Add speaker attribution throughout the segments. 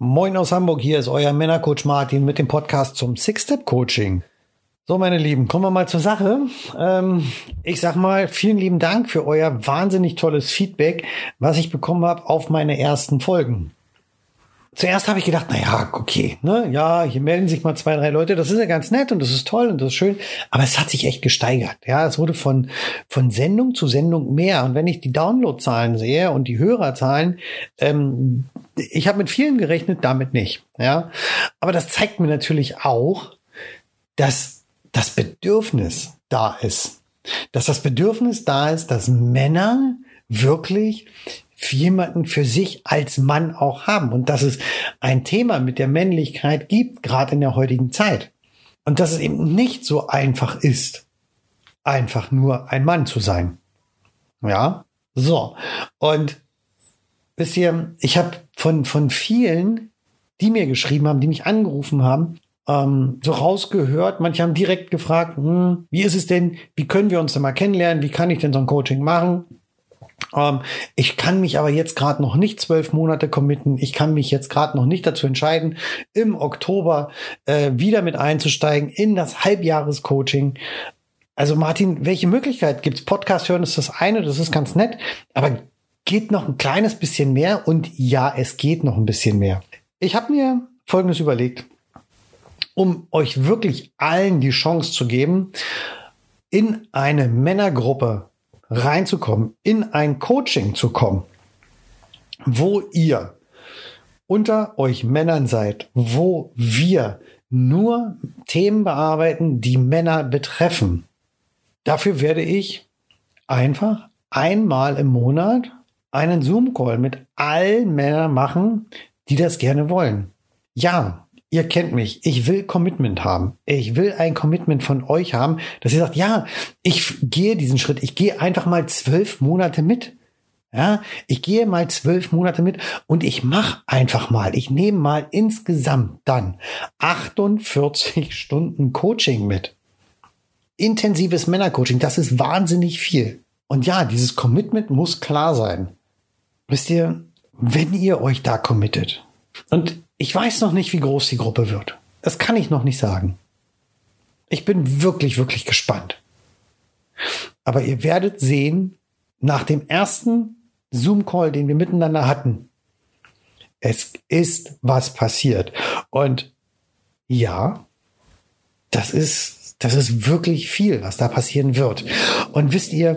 Speaker 1: Moin aus Hamburg, hier ist euer Männercoach Martin mit dem Podcast zum Six-Step-Coaching. So, meine Lieben, kommen wir mal zur Sache. Ich sag mal, vielen lieben Dank für euer wahnsinnig tolles Feedback, was ich bekommen habe auf meine ersten Folgen. Zuerst habe ich gedacht, naja, okay, ne, ja, hier melden sich mal 2, 3 Leute, das ist ja ganz nett und das ist toll und das ist schön, aber es hat sich echt gesteigert. Ja, es wurde von Sendung zu Sendung mehr. Und wenn ich die Downloadzahlen sehe und die Hörerzahlen, ich habe mit vielen gerechnet, damit nicht. Ja, aber das zeigt mir natürlich auch, dass das Bedürfnis da ist. Dass das Bedürfnis da ist, dass Männer wirklich jemanden für sich als Mann auch haben und dass es ein Thema mit der Männlichkeit gibt, gerade in der heutigen Zeit. Und dass es eben nicht so einfach ist, einfach nur ein Mann zu sein. Ja, so. Und wisst ihr, ich habe von vielen, die mir geschrieben haben, die mich angerufen haben, so rausgehört. Manche haben direkt gefragt, wie ist es denn, wie können wir uns denn mal kennenlernen, wie kann ich denn so ein Coaching machen? Ich kann mich aber jetzt gerade noch nicht 12 Monate committen. Ich kann mich jetzt gerade noch nicht dazu entscheiden, im Oktober wieder mit einzusteigen in das Halbjahres-Coaching. Also Martin, welche Möglichkeit gibt's? Podcast hören ist das eine, das ist ganz nett, aber geht noch ein kleines bisschen mehr und ja, es geht noch ein bisschen mehr. Ich habe mir Folgendes überlegt, um euch wirklich allen die Chance zu geben, in eine Männergruppe reinzukommen, in ein Coaching zu kommen, wo ihr unter euch Männern seid, wo wir nur Themen bearbeiten, die Männer betreffen. Dafür werde ich einfach einmal im Monat einen Zoom-Call mit allen Männern machen, die das gerne wollen. Ja, ihr kennt mich. Ich will Commitment haben. Ich will ein Commitment von euch haben, dass ihr sagt, ja, ich gehe diesen Schritt. Ich gehe einfach mal 12 Monate mit. Ja, ich gehe mal 12 Monate mit und ich mache einfach mal. Ich nehme mal insgesamt dann 48 Stunden Coaching mit. Intensives Männercoaching, das ist wahnsinnig viel. Und ja, dieses Commitment muss klar sein. Wisst ihr, wenn ihr euch da committet und ich weiß noch nicht, wie groß die Gruppe wird. Das kann ich noch nicht sagen. Ich bin wirklich, wirklich gespannt. Aber ihr werdet sehen, nach dem ersten Zoom-Call, den wir miteinander hatten, es ist was passiert. Und ja, das ist wirklich viel, was da passieren wird. Und wisst ihr,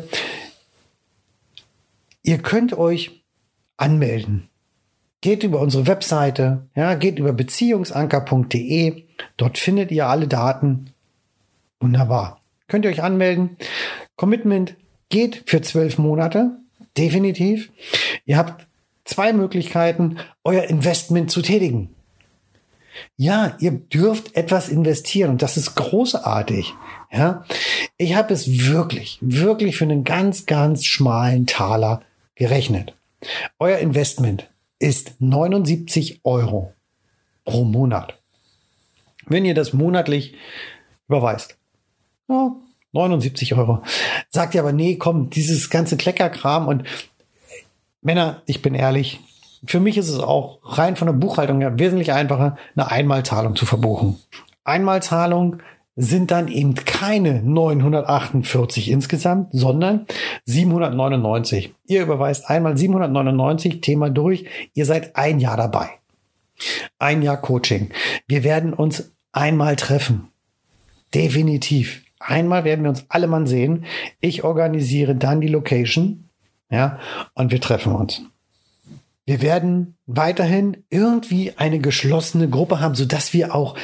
Speaker 1: ihr könnt euch anmelden. Geht über unsere Webseite, ja, geht über beziehungsanker.de. Dort findet ihr alle Daten. Wunderbar. Könnt ihr euch anmelden. Commitment geht für 12 Monate. Definitiv. Ihr habt 2 Möglichkeiten, euer Investment zu tätigen. Ja, ihr dürft etwas investieren und das ist großartig. Ja, ich habe es wirklich, wirklich für einen ganz, ganz schmalen Taler gerechnet. Euer Investment ist 79 € pro Monat. Wenn ihr das monatlich überweist. Ja, 79 €. Sagt ihr aber, nee, komm, dieses ganze Kleckerkram und Männer, ich bin ehrlich, für mich ist es auch rein von der Buchhaltung her wesentlich einfacher, eine Einmalzahlung zu verbuchen. Einmalzahlung sind dann eben keine 948 insgesamt, sondern 799. Ihr überweist einmal 799, Thema durch. Ihr seid 1 Jahr dabei. 1 Jahr Coaching. Wir werden uns einmal treffen. Definitiv. Einmal werden wir uns alle mal sehen. Ich organisiere dann die Location. Ja, und wir treffen uns. Wir werden weiterhin irgendwie eine geschlossene Gruppe haben, sodass wir auch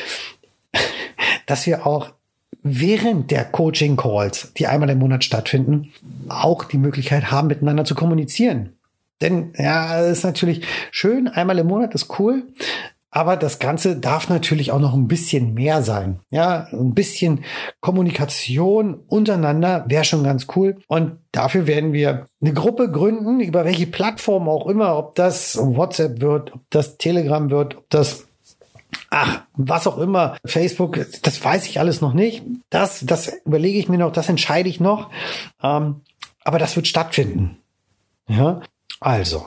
Speaker 1: während der Coaching-Calls, die einmal im Monat stattfinden, auch die Möglichkeit haben, miteinander zu kommunizieren. Denn ja, es ist natürlich schön, einmal im Monat ist cool, aber das Ganze darf natürlich auch noch ein bisschen mehr sein. Ja, ein bisschen Kommunikation untereinander wäre schon ganz cool. Und dafür werden wir eine Gruppe gründen, über welche Plattform auch immer, ob das WhatsApp wird, ob das Telegram wird, ob das was auch immer, Facebook, das weiß ich alles noch nicht. Das überlege ich mir noch, das entscheide ich noch. Aber das wird stattfinden. Ja, also,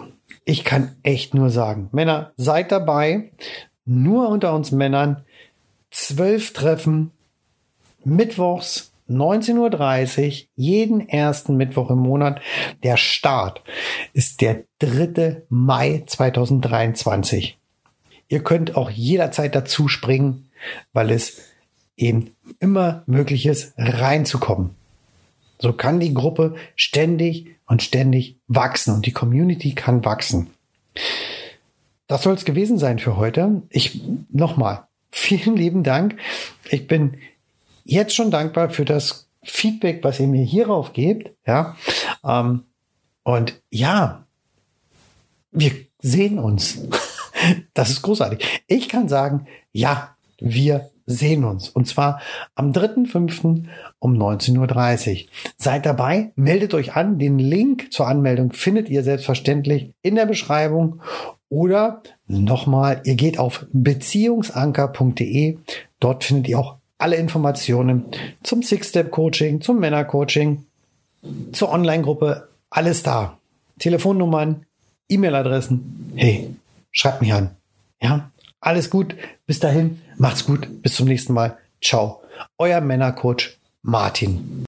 Speaker 1: ich kann echt nur sagen, Männer, seid dabei. Nur unter uns Männern. 12 Treffen, mittwochs 19:30 Uhr, jeden ersten Mittwoch im Monat. Der Start ist der 3. Mai 2023. Ihr könnt auch jederzeit dazu springen, weil es eben immer möglich ist, reinzukommen. So kann die Gruppe ständig wachsen und die Community kann wachsen. Das soll es gewesen sein für heute. Nochmal, vielen lieben Dank. Ich bin jetzt schon dankbar für das Feedback, was ihr mir hierauf gebt. Ja, und ja, wir sehen uns. Das ist großartig. Ich kann sagen, ja, wir sehen uns. Und zwar am 3.5. um 19:30 Uhr. Seid dabei, meldet euch an. Den Link zur Anmeldung findet ihr selbstverständlich in der Beschreibung. Oder nochmal, ihr geht auf beziehungsanker.de. Dort findet ihr auch alle Informationen zum Six-Step-Coaching, zum Männer-Coaching, zur Online-Gruppe. Alles da. Telefonnummern, E-Mail-Adressen. Hey, schreibt mich an. Ja, alles gut. Bis dahin, macht's gut. Bis zum nächsten Mal. Ciao. Euer Männercoach Martin.